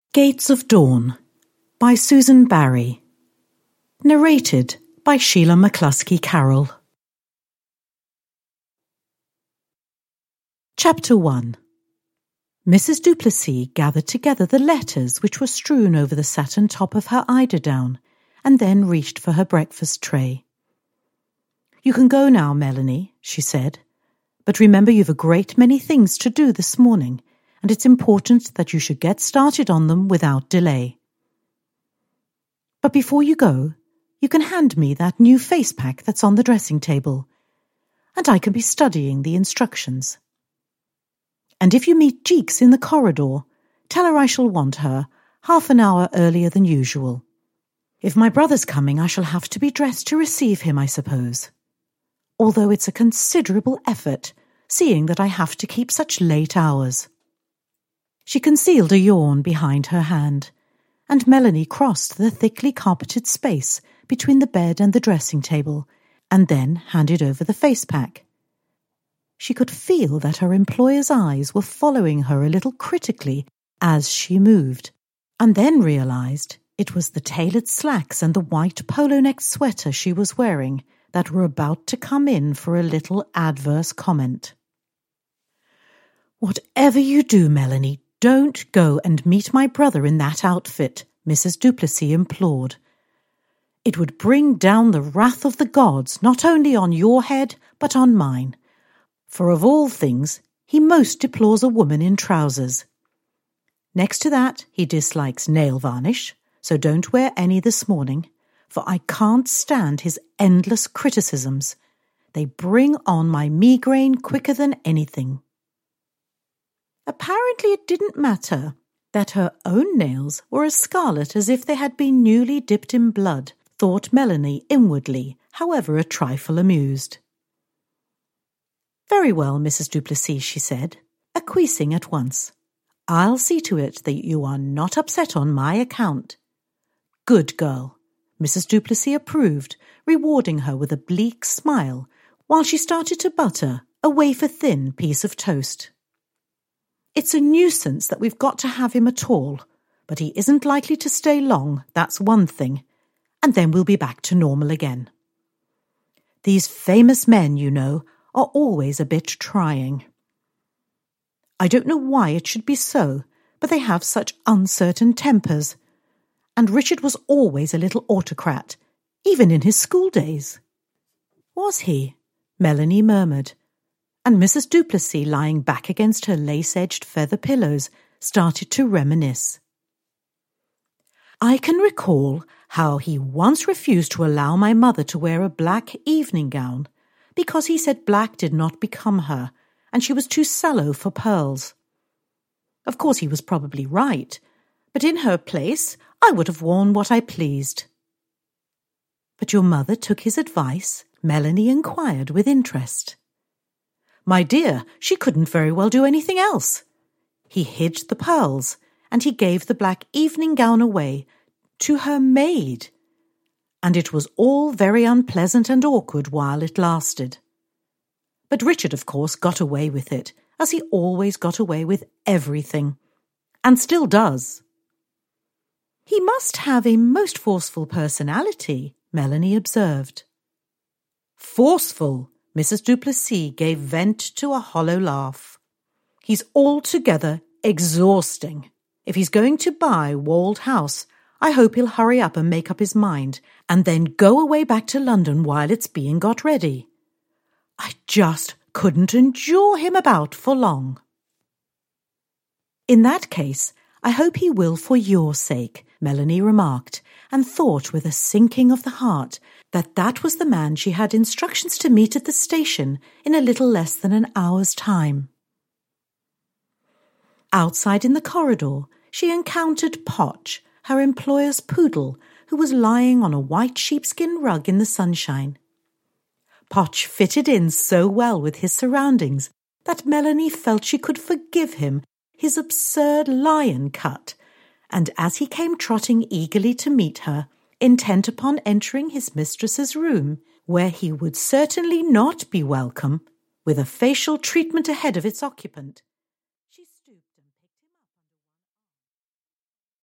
Gates of Dawn by Susan Barry. Narrated by Sheila McCluskey Carroll. Chapter 1. Mrs. Duplessis gathered together the letters which were strewn over the satin top of her eiderdown, and then reached for her breakfast tray. "You can go now, Melanie," she said, "but remember you've a great many things to do this morning, and it's important that you should get started on them without delay. But before you go, you can hand me that new face pack that's on the dressing table, and I can be studying the instructions. And if you meet Jeeks in the corridor, tell her I shall want her half an hour earlier than usual. If my brother's coming, I shall have to be dressed to receive him, I suppose, although it's a considerable effort, seeing that I have to keep such late hours." She concealed a yawn behind her hand, and Melanie crossed the thickly carpeted space between the bed and the dressing table, and then handed over the face pack. She could feel that her employer's eyes were following her a little critically as she moved, and then realized it was the tailored slacks and the white polo-necked sweater she was wearing that were about to come in for a little adverse comment. "Whatever you do, Melanie, don't go and meet my brother in that outfit," Mrs. Duplessis implored. "It would bring down the wrath of the gods not only on your head but on mine, for of all things he most deplores a woman in trousers. Next to that, he dislikes nail varnish, so don't wear any this morning, for I can't stand his endless criticisms. They bring on my migraine quicker than anything." Apparently it didn't matter that her own nails were as scarlet as if they had been newly dipped in blood, thought Melanie inwardly, however a trifle amused. "Very well, Mrs. Duplessis," she said, acquiescing at once. "I'll see to it that you are not upset on my account." "Good girl," Mrs. Duplessis approved, rewarding her with a bleak smile, while she started to butter a wafer-thin piece of toast. "It's a nuisance that we've got to have him at all, but he isn't likely to stay long, that's one thing, and then we'll be back to normal again. These famous men, you know, are always a bit trying. I don't know why it should be so, but they have such uncertain tempers, and Richard was always a little autocrat, even in his school days." "Was he?" Melanie murmured, and Mrs. Duplessis, lying back against her lace-edged feather pillows, started to reminisce. "I can recall how he once refused to allow my mother to wear a black evening gown because he said black did not become her and she was too sallow for pearls. Of course he was probably right, but in her place I would have worn what I pleased." "But your mother took his advice?" Melanie inquired with interest. "My dear, she couldn't very well do anything else. He hid the pearls, and he gave the black evening gown away to her maid, and it was all very unpleasant and awkward while it lasted. But Richard, of course, got away with it, as he always got away with everything, and still does." "He must have a most forceful personality," Melanie observed. "Forceful?" Mrs. Duplessis gave vent to a hollow laugh. "He's altogether exhausting. If he's going to buy Wold House, I hope he'll hurry up and make up his mind, and then go away back to London while it's being got ready. I just couldn't endure him about for long." "In that case, I hope he will for your sake," Melanie remarked, and thought with a sinking of the heart that that was the man she had instructions to meet at the station in a little less than an hour's time. Outside in the corridor, she encountered Potch, her employer's poodle, who was lying on a white sheepskin rug in the sunshine. Potch fitted in so well with his surroundings that Melanie felt she could forgive him his absurd lion cut, and as he came trotting eagerly to meet her, intent upon entering his mistress's room, where he would certainly not be welcome, with a facial treatment ahead of its occupant,